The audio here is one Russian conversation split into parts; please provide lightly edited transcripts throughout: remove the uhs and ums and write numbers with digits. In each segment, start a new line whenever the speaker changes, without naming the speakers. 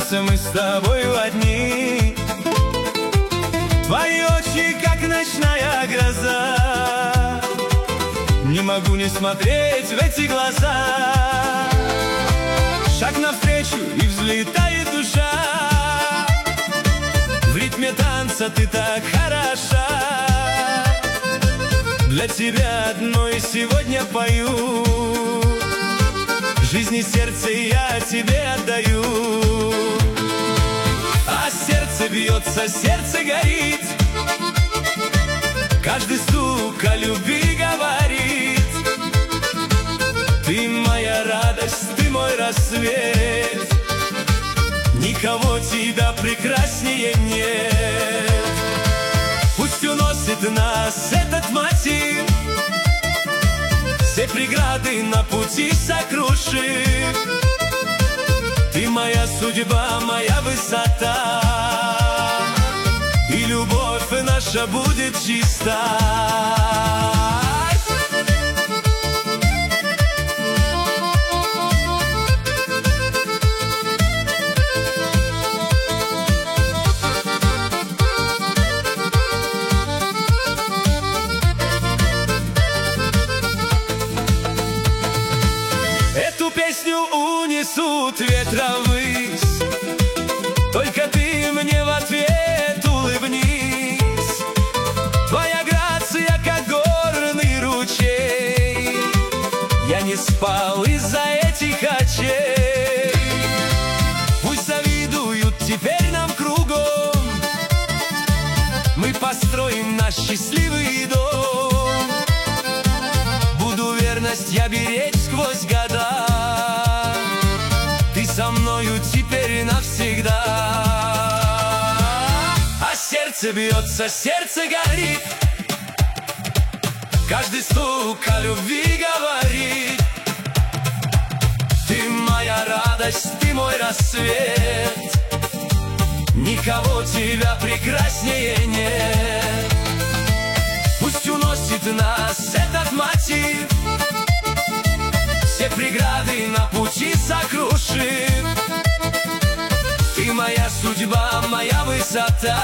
останемся мы с тобою одни. Твои очи, как ночная гроза, не могу не смотреть в эти глаза. Шаг навстречу, и взлетает душа. В ритме танца ты так хороша. Для тебя одной сегодня пою. Жизнь и сердце я тебе отдаю. А сердце бьется, сердце горит, каждый стук о любви говорит. Ты моя радость, ты мой рассвет, никого тебя прекраснее нет. Пусть уносит нас этот мотив, все преграды на пути сокрушив. Ты моя судьба, моя высота, и любовь наша будет чиста. Эту песню унесут ветра ввысь, только ты мне в ответ улыбнись. Твоя грация, как горный ручей, я не спал из-за этих очей. Пусть завидуют теперь нам кругом, мы построим наш счастливый дом. Буду верность я беречь сквозь года, ты со мною теперь навсегда. А сердце бьется, сердце горит, каждый стук о любви говорит. Ты моя радость, ты мой рассвет, никого тебя прекраснее нет. Пусть уносит нас этот мотив, все преграды на пути сокрушив. Ты моя судьба, моя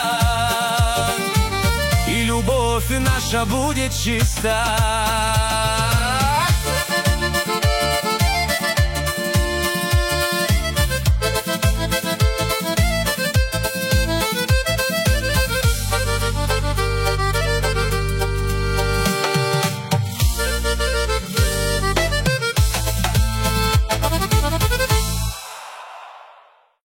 высота, и любовь наша будет чиста.